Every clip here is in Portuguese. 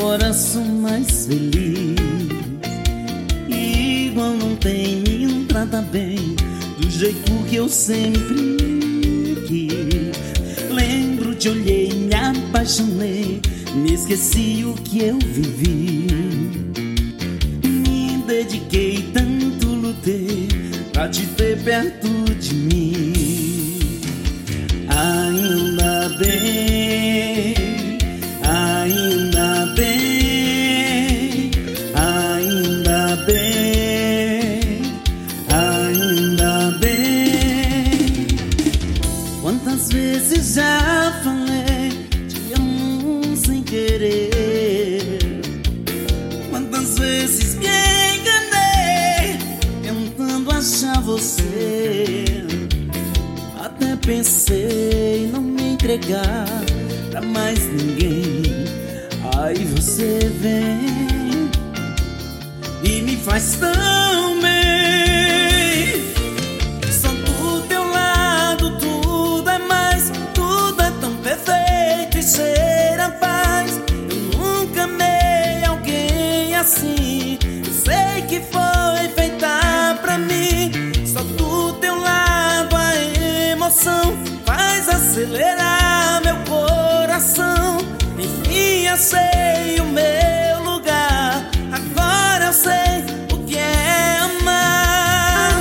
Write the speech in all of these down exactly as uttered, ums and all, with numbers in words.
agora sou mais feliz. Igual não tem, me trata bem do jeito que eu sempre quis. Lembro, te olhei, me apaixonei, me esqueci o que eu vivi. Me dediquei, tanto lutei pra te ter perto de mim. Ainda bem, ainda bem, ainda bem, ainda bem. Quantas vezes já falei, te amo sem querer. Quantas vezes me enganei, tentando achar você. Até pensei não me entregar pra mais ninguém. Aí você vem e me faz tão bem. Só do teu lado tudo é mais, tudo é tão perfeito e cheira a paz. Eu nunca amei alguém assim, eu sei que foi feita pra mim. Só do teu lado a emoção faz acelerar meu coração. Enfim, achei o meu lugar, agora eu sei o que é amar.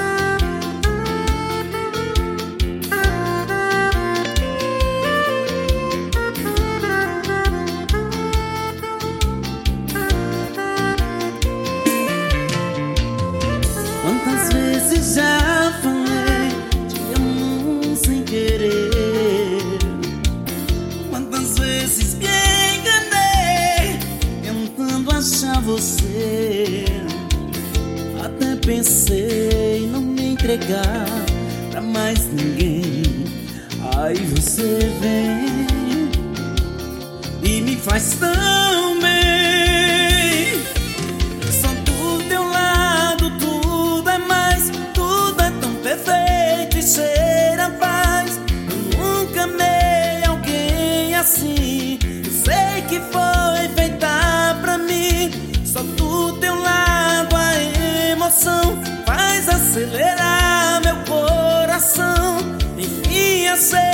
Quantas vezes já falei, te amo sem querer. Quantas vezes me enganei, tentando achar você. Até pensei não me entregar pra mais ninguém. Aí você vem e me faz tão bem. Só do teu lado tudo é mais, tudo é tão perfeito e cheira a paz. Eu nunca amei alguém assim, eu sei que foi feita pra mim. Só do teu lado a emoção faz acelerar meu coração. Enfim, eu sei